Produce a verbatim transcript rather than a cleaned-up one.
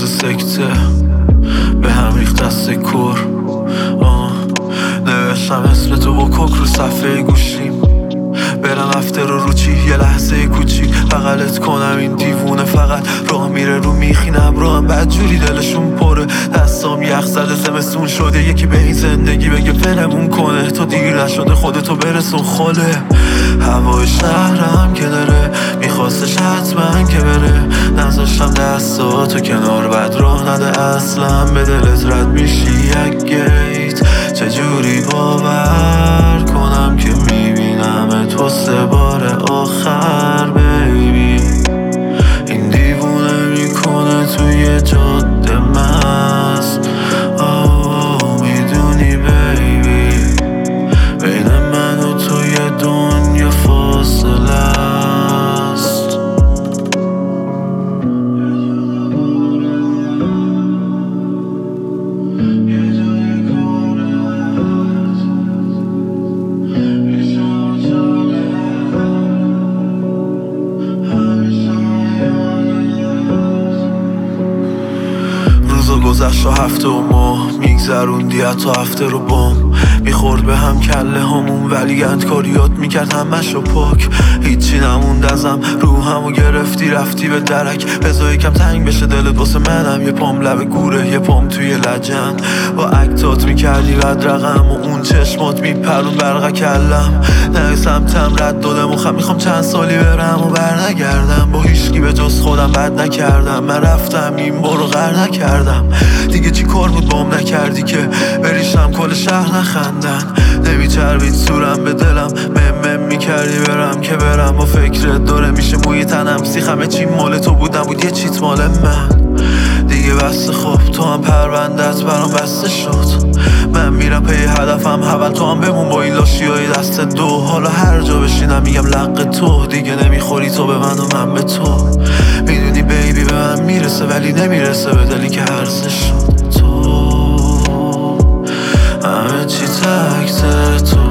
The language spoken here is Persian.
روز سکته به هم ریخت دست کور. نوشتم اسم تو با کوک رو صفحه گوشیم، برم افتر رو رو چی یه لحظه کوچیک بغلت کنم. این دیوونه فقط راه میره رو میخینم رو هم بدجوری دلشون پره. دستام یخ زده زمستون شده، یکی به این زندگی بگه ولمون کنه. تو دیر نشده خودتو برسون خاله. هوای شهرم که داره میخواستش حتما که بره، نذاشتم دستاتو کنار بد راه نده اصلا به دلت رد میشی یک گیت. چجوری باور کنم که میبینم تو سه بار آخر بیبی. این دیوونه میکنه توی جاده مست. آه میدونی بیبی بین من و توی دنیا فاصله است. گذشت و هفته و ماه میگذروندی حتی هفته رو بام. میخورد به هم کله همون ولی اندکاریات میکرد همش رو پاک. هیچی نموند ازم روحمو گرفتی رفتی به درک. بذار یکم تنگ بشه دلت واسه منم. یه پام لب گوره یه پام توی لجن. با اکتات میکردی رد رقم و اون چشمات میپرون برقه کلم. نه سمتم رد دادم و خم میخوام چند سالی برم و بر نگردم. با هیچکی به جز خودم بد نکردم. من رفتم این بارو غر نکردم. دیگه چی کار بود بام نکردی که بریشم کل شهر نخندن. نمیچربید صورم به دلم مم مم میکردی برم که برم. با فکرت داره میشه موی تنم سیخمه چی مال تو بود نبود یه چیت مال من. دیگه بسته خوب تو هم پروندت برام بسته شد. من میرم پی هدفم حول تو هم بمون با این لاشی های دست دو. حالا هر جا بشینم میگم لق تو. دیگه نمیخوری تو به من و من به تو. میدونی بیبی به من میرسه ولی نمیرسه به دلی که هرزه شد. تو همه چی تکته تو